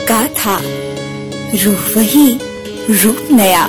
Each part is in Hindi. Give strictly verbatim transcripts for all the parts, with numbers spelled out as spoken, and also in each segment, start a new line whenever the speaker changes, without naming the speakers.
गाथा, रूह वही, रूप नया।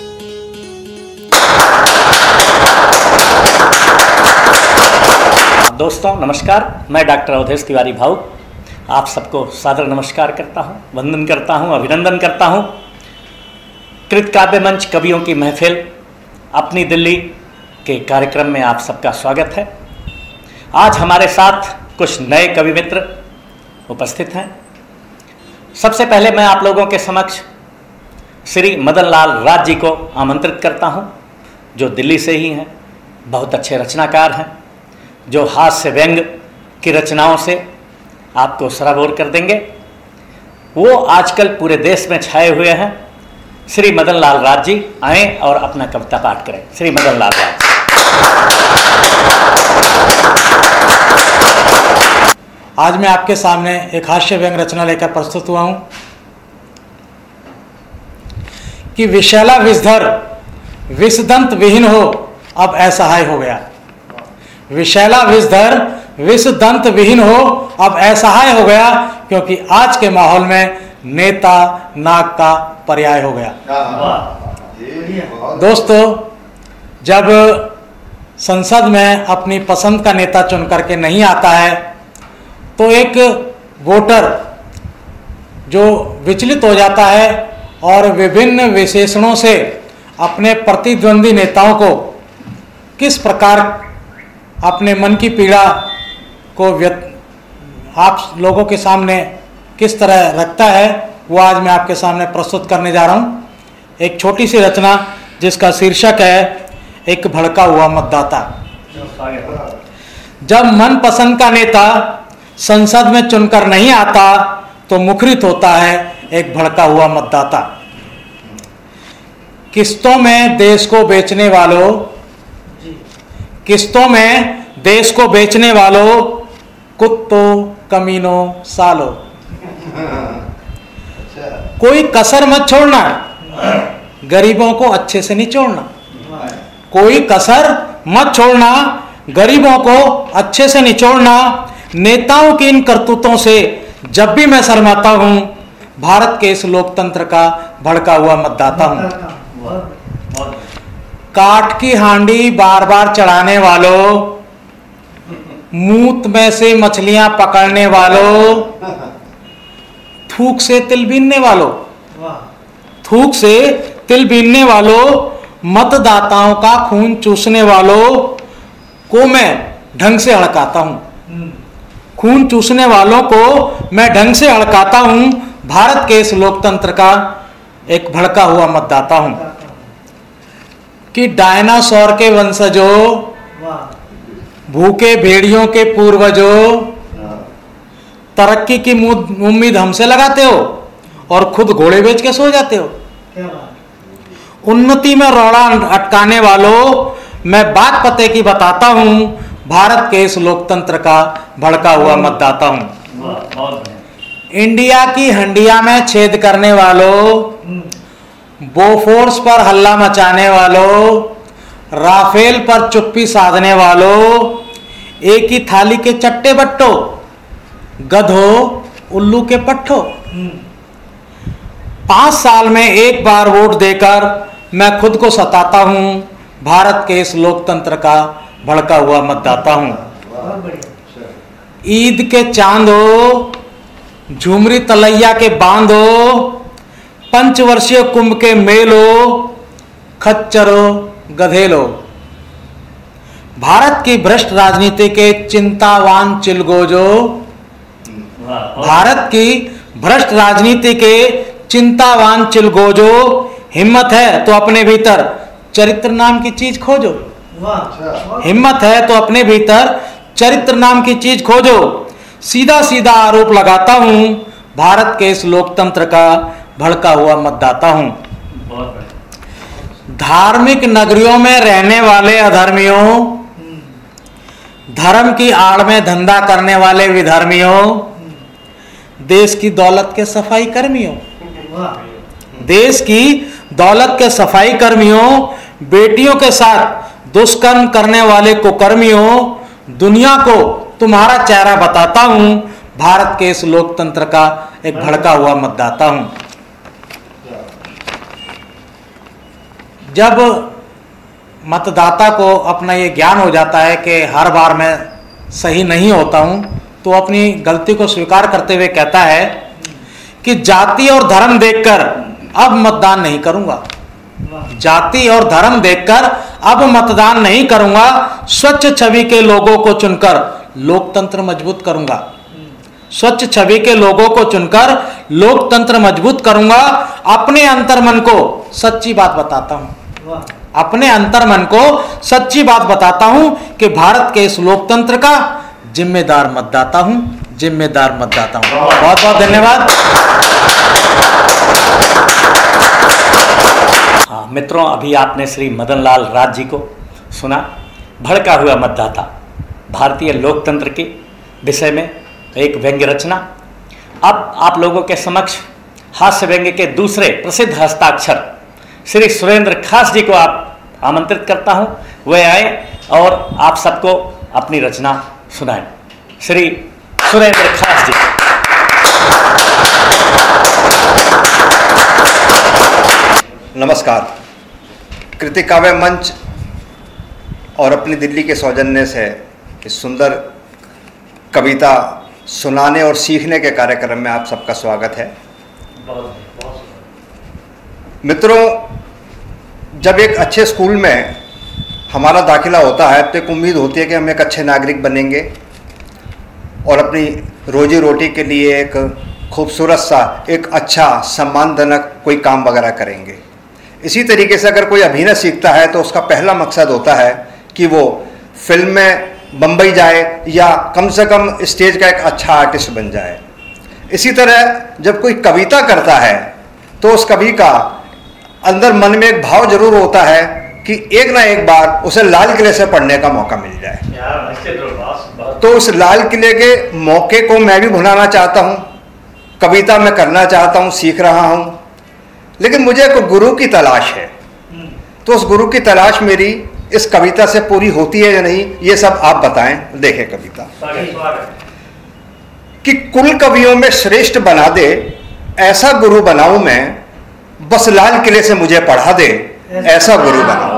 दोस्तों नमस्कार, मैं डॉक्टर अवधेश तिवारी भावुक आप सबको सादर नमस्कार करता हूं, वंदन करता हूं, अभिनंदन करता हूं। कृत काव्य मंच कवियों की महफिल अपनी दिल्ली के कार्यक्रम में आप सबका स्वागत है। आज हमारे साथ कुछ नए कवि मित्र उपस्थित हैं। सबसे पहले मैं आप लोगों के समक्ष श्री मदन लाल राज जी को आमंत्रित करता हूं, जो दिल्ली से ही हैं, बहुत अच्छे रचनाकार हैं, जो हास्य व्यंग की रचनाओं से आपको सराबोर कर देंगे। वो आजकल पूरे देश में छाए हुए हैं। श्री मदन लाल राज जी आए और अपना कविता पाठ करें। श्री मदन लाल राज।
आज मैं आपके सामने एक हास्य व्यंग रचना लेकर प्रस्तुत हुआ हूं कि विशैला विषधर विषदंत विहीन हो अब असहाय हो गया। विशैला विषधर विषदंत विहीन हो अब असहाय हो गया, क्योंकि आज के माहौल में नेता नाक का पर्याय हो गया। दोस्तों, जब संसद में अपनी पसंद का नेता चुन करके नहीं आता है तो एक वोटर जो विचलित हो जाता है और विभिन्न विशेषणों से अपने प्रतिद्वंदी नेताओं को किस प्रकार अपने मन की पीड़ा को व्यक्त आप लोगों के सामने किस तरह रखता है, वो आज मैं आपके सामने प्रस्तुत करने जा रहा हूँ। एक छोटी सी रचना जिसका शीर्षक है एक भड़का हुआ मतदाता। जब मनपसंद का नेता संसद में चुनकर नहीं आता तो मुखरित होता है एक भड़का हुआ मतदाता। किस्तों में देश को बेचने वालों किस्तों में देश को बेचने वालों, कुत्तों, कमीनों, सालों, कोई कसर मत छोड़ना, गरीबों को अच्छे से नहीं छोड़ना। कोई कसर मत छोड़ना, गरीबों को अच्छे से नहीं छोड़ना। नेताओं की इन करतूतों से जब भी मैं शर्माता हूं, भारत के इस लोकतंत्र का भड़का हुआ मतदाता हूं। काठ की हांडी बार बार चढ़ाने वालों, मूत में से मछलियां पकड़ने वालों, थूक से तिल बीनने वालों थूक से तिल बीनने वालों, मतदाताओं का खून चूसने वालों को मैं ढंग से हड़काता हूं। खून चूसने वालों को मैं ढंग से हड़काता हूं। भारत के इस लोकतंत्र का एक भड़का हुआ मतदाता हूं। कि डायनासोर के वंशजों, भूखे भेड़ियों के पूर्वजों, तरक्की की उम्मीद हमसे लगाते हो और खुद घोड़े बेच के सो जाते हो। उन्नति में रोड़ा अटकाने वालों, मैं बात पते की बताता हूं, भारत के इस लोकतंत्र का भड़का हुआ मतदाता हूं। इंडिया की हंडिया में छेद करने वालों, बोफोर्स पर हल्ला मचाने वालों, राफेल पर चुप्पी साधने वालों, एक ही थाली के चट्टे बट्टो, गधो उल्लू के पट्ठो। पांच साल में एक बार वोट देकर मैं खुद को सताता हूं, भारत के इस लोकतंत्र का भड़का हुआ मतदाता हूं। ईद के चांदो, झुमरी तलैया के बांधो, पंचवर्षीय कुंभ के मेलो, खच्चरो गधेलो। भारत की भ्रष्ट राजनीति के चिंतावान चिलगोजो, भारत की भ्रष्ट राजनीति के चिंतावान चिलगोजो, हिम्मत है तो अपने भीतर चरित्र नाम की चीज खोजो। हिम्मत है तो अपने भीतर चरित्र नाम की चीज खोजो। सीधा सीधा आरोप लगाता हूं, भारत के इस लोकतंत्र का भड़का हुआ मतदाता हूं। धार्मिक नगरियों में रहने वाले अधर्मियों, धर्म की आड़ में धंधा करने वाले विधर्मियों, देश की दौलत के सफाई कर्मियों, देश की दौलत के सफाई कर्मियों, बेटियों के साथ दुष्कर्म करने वाले कुकर्मियों, दुनिया को तुम्हारा चेहरा बताता हूं, भारत के इस लोकतंत्र का एक भड़का हुआ मतदाता हूं। जब मतदाता को अपना ये ज्ञान हो जाता है कि हर बार मैं सही नहीं होता हूं, तो अपनी गलती को स्वीकार करते हुए कहता है कि जाति और धर्म देखकर अब मतदान नहीं करूंगा, जाति और धर्म देखकर अब मतदान नहीं करूंगा, स्वच्छ छवि के लोगों को चुनकर लोकतंत्र मजबूत करूंगा, स्वच्छ छवि के लोगों को चुनकर लोकतंत्र मजबूत करूंगा। अपने अंतर्मन को सच्ची बात बताता हूं, अपने अंतर्मन को सच्ची बात बताता हूं कि भारत के इस लोकतंत्र का जिम्मेदार मतदाता हूं, जिम्मेदार मतदाता हूं। बहुत बहुत धन्यवाद।
हाँ मित्रों, अभी आपने श्री मदन लाल राज जी को सुना, भड़का हुआ मतदाता, भारतीय लोकतंत्र के विषय में एक व्यंग्य रचना। अब आप लोगों के समक्ष हास्य व्यंग्य के दूसरे प्रसिद्ध हस्ताक्षर श्री सुरेंद्र खास जी को आप आमंत्रित करता हूं, वे आए और आप सबको अपनी रचना सुनाएं। श्री सुरेंद्र खास जी।
नमस्कार। कृति काव्य मंच और अपनी दिल्ली के सौजन्य से इस सुंदर कविता सुनाने और सीखने के कार्यक्रम में आप सबका स्वागत है। मित्रों, जब एक अच्छे स्कूल में हमारा दाखिला होता है तो एक उम्मीद होती है कि हम एक अच्छे नागरिक बनेंगे और अपनी रोजी रोटी के लिए एक खूबसूरत सा, एक अच्छा सम्मानजनक कोई काम वगैरह करेंगे। इसी तरीके से अगर कोई अभिनय सीखता है तो उसका पहला मकसद होता है कि वो फिल्म में बम्बई जाए या कम से कम स्टेज का एक अच्छा आर्टिस्ट बन जाए। इसी तरह जब कोई कविता करता है तो उस कवि का अंदर मन में एक भाव जरूर होता है कि एक ना एक बार उसे लाल किले से पढ़ने का मौका मिल जाए। तो उस लाल किले के मौके को मैं भी भुनाना चाहता हूँ, कविता में करना चाहता हूँ, सीख रहा हूँ, लेकिन मुझे एक गुरु की तलाश है। तो उस गुरु की तलाश मेरी इस कविता से पूरी होती है या नहीं, ये सब आप बताएं। देखें कविता कि कुल कवियों में श्रेष्ठ बना दे, ऐसा गुरु बनाऊं मैं, बस लाल किले से मुझे पढ़ा दे, ऐसा गुरु बनाऊं।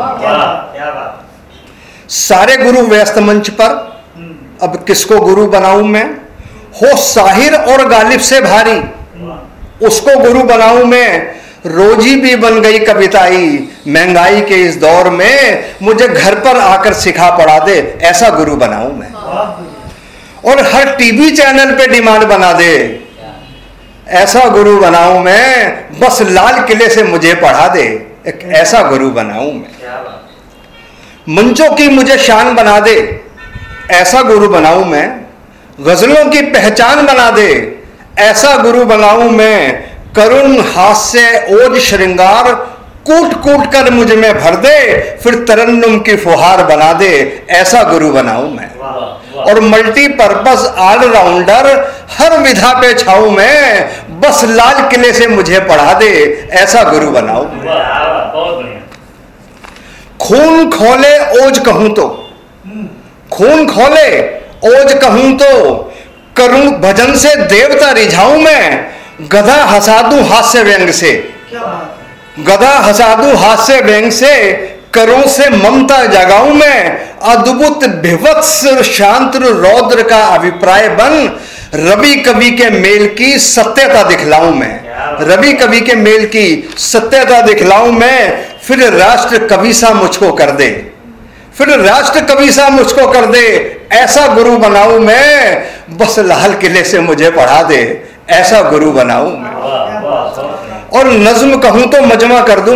सारे गुरु व्यस्त मंच पर, अब किसको गुरु बनाऊं मैं? हो साहिर और गालिब से भारी, उसको गुरु बनाऊं मैं। रोजी भी बन गई कविताई, महंगाई के इस दौर में मुझे घर पर आकर सिखा पढ़ा दे, ऐसा गुरु बनाऊं मैं। और हर टीवी चैनल पे डिमांड बना दे, ऐसा गुरु बनाऊं मैं। बस लाल किले से मुझे पढ़ा दे, एक ऐसा गुरु बनाऊं मैं। मंचों की मुझे शान बना दे, ऐसा गुरु बनाऊं मैं। गजलों की पहचान बना दे, ऐसा गुरु बनाऊं मैं। करुण हास्य ओज श्रृंगार कूट कूट कर मुझ में भर दे, फिर तरन्नुम की फुहार बना दे, ऐसा गुरु बनाऊं मैं। और मल्टीपर्पज ऑलराउंडर हर विधा पे छाऊं मैं, बस लाल किले से मुझे पढ़ा दे, ऐसा गुरु बनाऊं मैं। खून खोले ओज कहूं तो, खून खोले ओज कहूं तो, करूं भजन से देवता रिझाऊं मैं। गधा हंसा दूं हास्य व्यंग से, गधा हंसा दूं हास्य व्यंग से, करों से ममता जगाऊं मैं। अद्भुत विवत्स शांत रौद्र का अभिप्राय बन, रवि कवि के मेल की सत्यता दिखलाऊं मैं। रवि कवि के मेल की सत्यता दिखलाऊं मैं। फिर राष्ट्र कवि सा मुझको कर दे, फिर राष्ट्र कवि सा मुझको कर दे, ऐसा गुरु बनाऊं मैं। बस लाल किले से मुझे पढ़ा दे, ऐसा गुरु बनाऊं मैं। और नज्म कहूं तो मजमा कर दूं,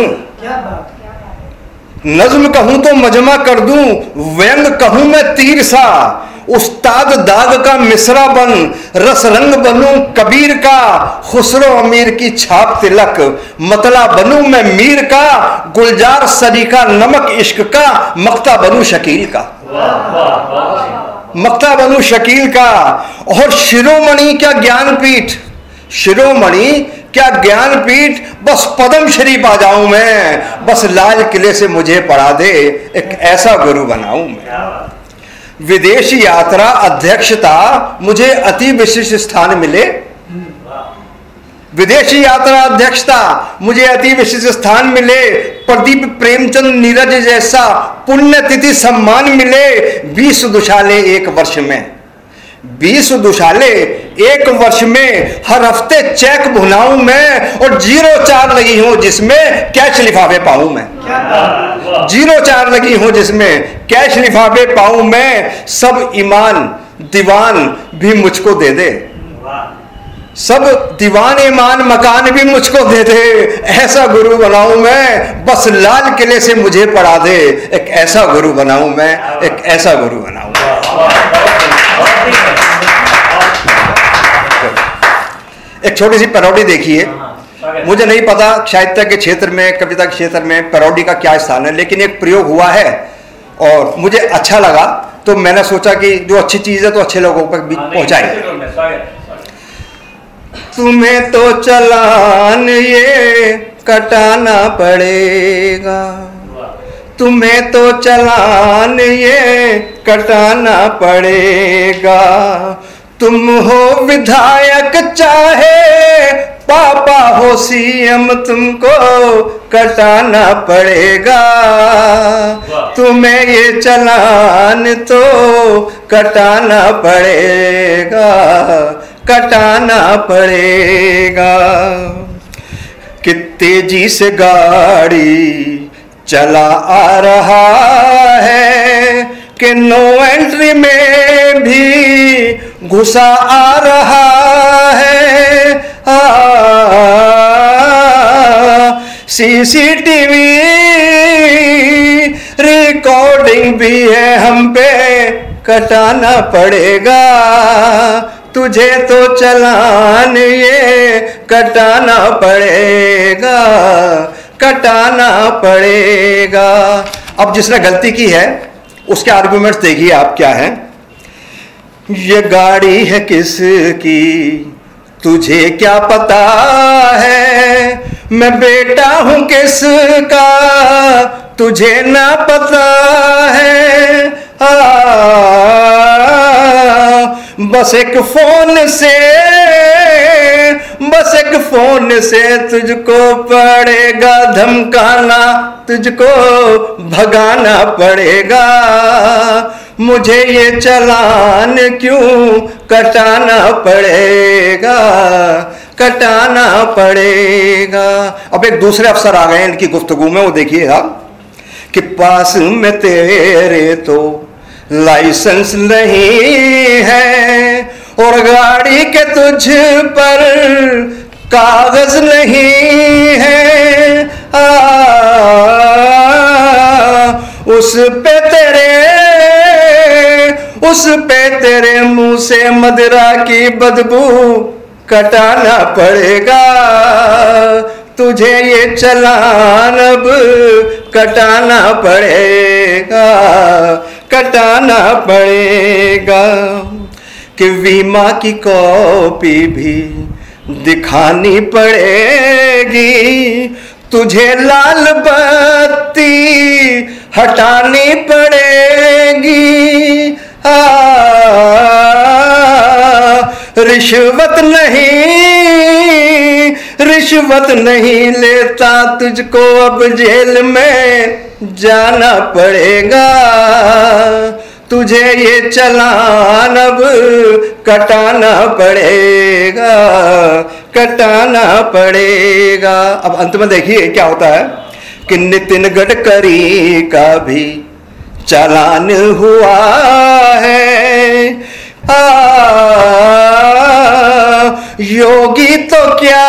नज्म कहूं तो मजमा कर दूं, व्यंग कहूं मैं तीर सा। उस्ताद दाग का मिसरा बन, रस रंग बनूं कबीर का। खुसरो अमीर की छाप तिलक, मतला बनूं मैं मीर का। गुलजार सरीका नमक इश्क का, मक्ता बनूं शकील का, मक्ता बनूं शकील का। और शिरोमणि क्या ज्ञानपीठ, शिरोमणि क्या ज्ञानपीठ, बस पद्म श्री पा जाऊं मैं। बस लाल किले से मुझे पढ़ा दे, एक ऐसा गुरु बनाऊं मैं। विदेश यात्रा अध्यक्षता मुझे अति विशिष्ट स्थान मिले। विदेशी यात्रा अध्यक्षता मुझे अति विशिष्ट स्थान मिले। प्रदीप प्रेमचंद नीरज जैसा पुण्यतिथि सम्मान मिले। बीस दुशाले एक वर्ष में, बीस दुशाले एक वर्ष में, हर हफ्ते चेक भुनाऊं मैं और जीरो चार लगी हूं जिसमें कैश लिफाफे पाऊं मैं। जीरो चार लगी हूं जिसमें कैश लिफाफे पाऊं मैं। सब ईमान दीवान भी मुझको दे दे, सब दीवान ईमान मकान भी मुझको दे दे। ऐसा गुरु बनाऊं मैं, बस लाल किले से मुझे पढ़ा दे। एक ऐसा गुरु बनाऊं मैं, एक ऐसा गुरु बनाऊं। एक छोटी सी पैरोडी देखिए। मुझे नहीं पता साहित्य के क्षेत्र में, कविता के क्षेत्र में पैरोडी का क्या स्थान है, लेकिन एक प्रयोग हुआ है और मुझे अच्छा लगा, तो मैंने सोचा कि जो अच्छी चीज है तो अच्छे लोगों पर भी पहुंचाए। तुम्हें तो चालान ये कटाना पड़ेगा, तुम्हें तो चालान ये कटाना पड़ेगा। तुम हो विधायक चाहे पापा हो सीएम, तुमको कटाना पड़ेगा। तुम्हें ये चालान तो कटाना पड़ेगा, कटाना पड़ेगा। कि तेजी से गाड़ी चला आ रहा है, कि नो एंट्री में भी घुसा आ रहा है। आ सीसीटीवी रिकॉर्डिंग भी है, हम पे कटाना पड़ेगा। तुझे तो चालान ये कटाना पड़ेगा, कटाना पड़ेगा। अब जिसने गलती की है उसके आर्गुमेंट्स देखिए आप क्या है। ये गाड़ी है किसकी तुझे क्या पता है, मैं बेटा हूं किसका तुझे ना पता है। आ, बस एक फोन से, बस एक फोन से तुझको पड़ेगा धमकाना, तुझको भगाना पड़ेगा। मुझे ये चालान क्यों कटाना पड़ेगा, कटाना पड़ेगा। अब एक दूसरे अफसर आ गए इनकी गुफ्तगू में, वो देखिए आप कि पास में तेरे तो लाइसेंस नहीं है और गाड़ी के तुझ पर कागज नहीं है। आ, उस पे तेरे, उस पे तेरे मुंह से मदिरा की बदबू कटाना पड़ेगा। तुझे ये चालान अब कटाना पड़ेगा, कटाना पड़ेगा। कि बीमा की कॉपी भी दिखानी पड़ेगी, तुझे लाल बत्ती हटानी पड़ेगी। आ, रिश्वत नहीं, रिश्वत नहीं लेता तुझको अब जेल में जाना पड़ेगा। तुझे ये चालान अब कटाना पड़ेगा, कटाना पड़ेगा। अब अंत में देखिए क्या होता है कि नितिन गडकरी का भी चालान हुआ है। आ, योगी तो क्या,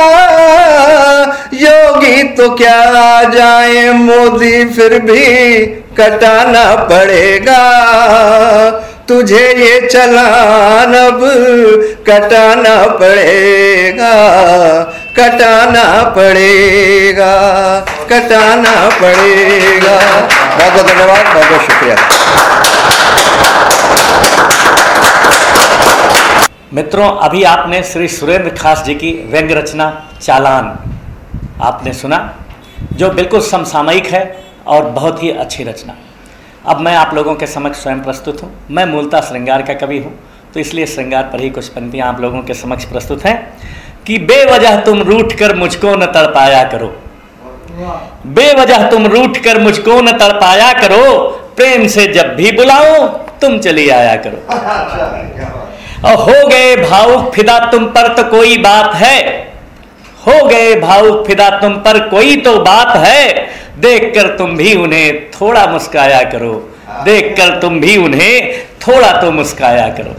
योगी तो क्या आ जाए मोदी फिर भी कटाना पड़ेगा। तुझे ये चालान अब कटाना पड़ेगा, कटाना पड़ेगा, कटाना पड़ेगा। बहुत बहुत धन्यवाद, बहुत बहुत शुक्रिया।
मित्रों, अभी आपने श्री सुरेंद्र खास जी की व्यंग्य रचना चालान आपने सुना, जो बिल्कुल समसामयिक है और बहुत ही अच्छी रचना। अब मैं आप लोगों के समक्ष स्वयं प्रस्तुत हूँ। मैं मूलतः श्रृंगार का कवि हूँ, तो इसलिए श्रृंगार पर ही कुछ पंक्तियाँ आप लोगों के समक्ष प्रस्तुत हैं कि बेवजह तुम रूठ कर मुझको न तड़पाया करो, बेवजह तुम रूठ कर मुझको न तड़पाया करो, प्रेम से जब भी बुलाओ तुम चली आया करो। और हो गए भावुक फिदा तुम पर तो कोई बात है, हो गए भावुक फिदा तुम पर कोई तो बात है, देखकर तुम भी उन्हें थोड़ा मुस्काया करो, देखकर तुम भी उन्हें थोड़ा तो मुस्काया करो।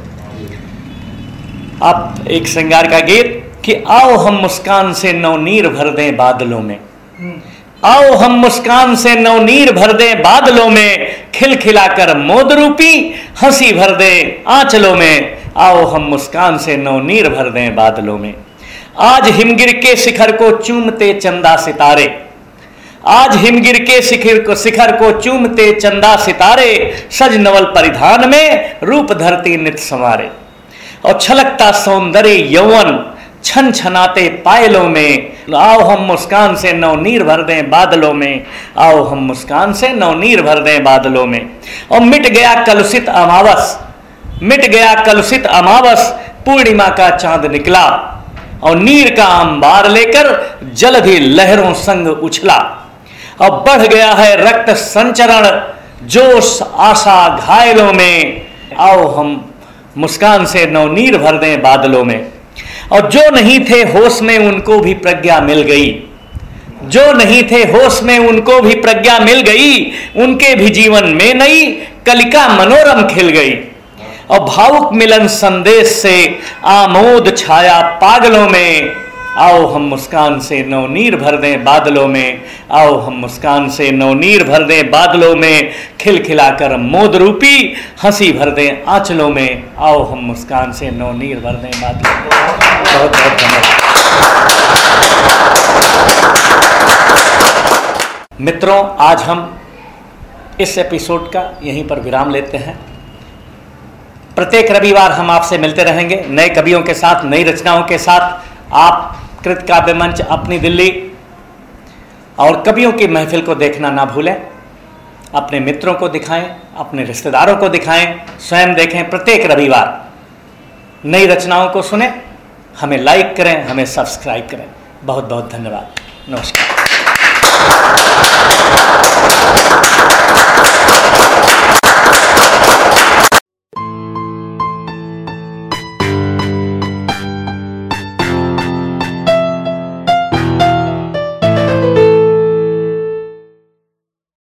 अब एक श्रृंगार का गीत कि आओ हम मुस्कान से नवनीर भर दें बादलों में, आओ हम मुस्कान से नवनीर भर दें बादलों में, खिलखिलाकर मोद रूपी हंसी भर दें आंचलों में, आओ हम मुस्कान से नवनीर भर दें बादलों में। आज हिमगिर के शिखर को चूमते चंदा सितारे, आज हिमगिर के शिखर को शिखर को चूमते चंदा सितारे, सज नवल परिधान में रूप धरती नित संवारे। और छलकता सौंदर्य यौवन छन छनाते पायलों में, आओ हम मुस्कान से नवनीर भर दें बादलों में, आओ हम मुस्कान से नवनीर भर दें बादलों में। और मिट गया कलुषित अमावस, मिट गया कलुषित अमावस, पूर्णिमा का चांद निकला, और नीर का अंबार लेकर जलधि लहरों संग उछला। अब बढ़ गया है रक्त संचरण जोश आशा घायलों में, आओ हम मुस्कान से नवनीर भर दें बादलों में। और जो नहीं थे होश में उनको भी प्रज्ञा मिल गई, जो नहीं थे होश में उनको भी प्रज्ञा मिल गई, उनके भी जीवन में नई कलिका मनोरम खिल गई। और भावुक मिलन संदेश से आमोद छाया पागलों में, आओ हम मुस्कान से नवनीर भर दें बादलों में, आओ हम मुस्कान से नवनीर भर दें बादलों में, खिलखिलाकर मोद रूपी हंसी भर दें आंचलों में, आओ हम मुस्कान से नवनीर भर दें बादलों में। बहुत बहुत धन्यवाद मित्रों। आज हम इस एपिसोड का यहीं पर विराम लेते हैं। प्रत्येक रविवार हम आपसे मिलते रहेंगे नए कवियों के साथ, नई रचनाओं के साथ। आप कृत काव्य मंच अपनी दिल्ली और कवियों की महफिल को देखना ना भूलें। अपने मित्रों को दिखाएं, अपने रिश्तेदारों को दिखाएं, स्वयं देखें। प्रत्येक रविवार नई रचनाओं को सुने, हमें लाइक करें, हमें सब्सक्राइब करें। बहुत बहुत धन्यवाद। नमस्कार।